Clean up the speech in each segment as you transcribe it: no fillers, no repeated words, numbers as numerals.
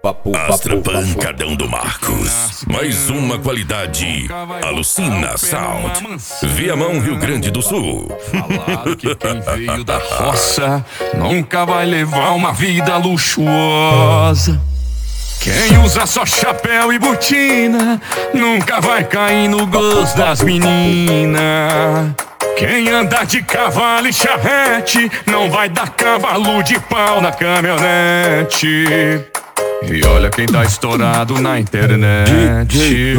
Astra Pancadão do Marcos. Mais uma qualidade. Alucina Sound. Viamão, Rio Grande do Sul. Falaram que quem veio da roça nunca vai levar uma vida luxuosa. Quem usa só chapéu e botina nunca vai cair no gosto das meninas. Quem anda de cavalo e charrete não vai dar cavalo de pau na caminhonete. E olha quem tá estourado na internet. DJ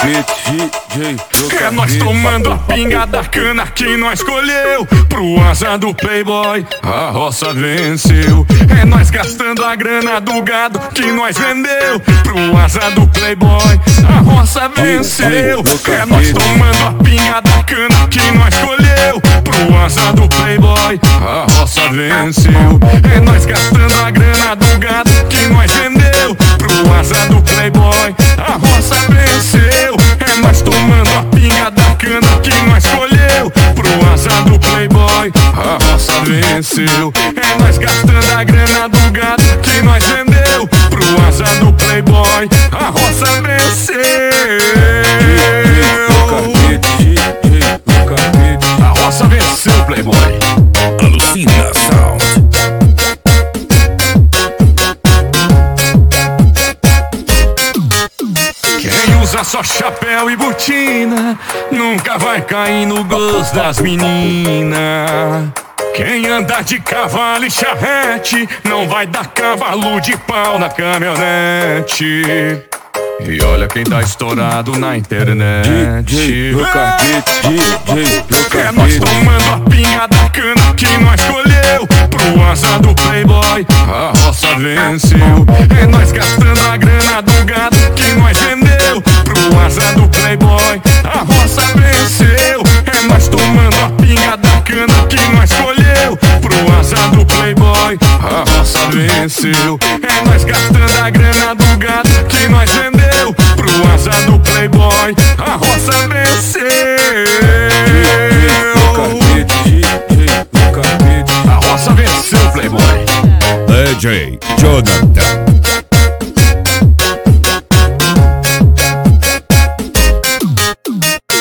É nós tomando a pinga da cana que nós escolheu. Pro asa do playboy a roça venceu. É nós gastando a grana do gado que nós vendeu. Pro asa do playboy a roça venceu. É nós tomando a pinga da cana que nós escolheu. Pro asa do playboy a roça venceu. É nós gastando a grana do gado que nós vendeu. Pro asa do playboy a roça venceu. É nós tomando a pinga da cana que nós escolheu. Pro asa do playboy a roça venceu. É nós gastando a grana do gado que nós vendeu. Pro asa do playboy a roça venceu. A roça venceu, playboy. Alucina Sound. Quem usa só chapéu e botina nunca vai cair no gosto das meninas. Quem anda de cavalo e charrete não vai dar cavalo de pau na caminhonete. E olha quem tá estourado na internet. É nós tomando a pinga da cana que nós escolheu. Pro asa do playboy a roça venceu. É nós gastando a grana do gado que nós vendeu. Pro asa do playboy a roça venceu. É nós tomando a pinga da cana que nós escolheu. Pro asa do playboy a roça venceu. É nós gastando a grana do gado que nós vendeu. Pro asa do playboy a roça venceu. A roça venceu, playboy. DJ Jonathan.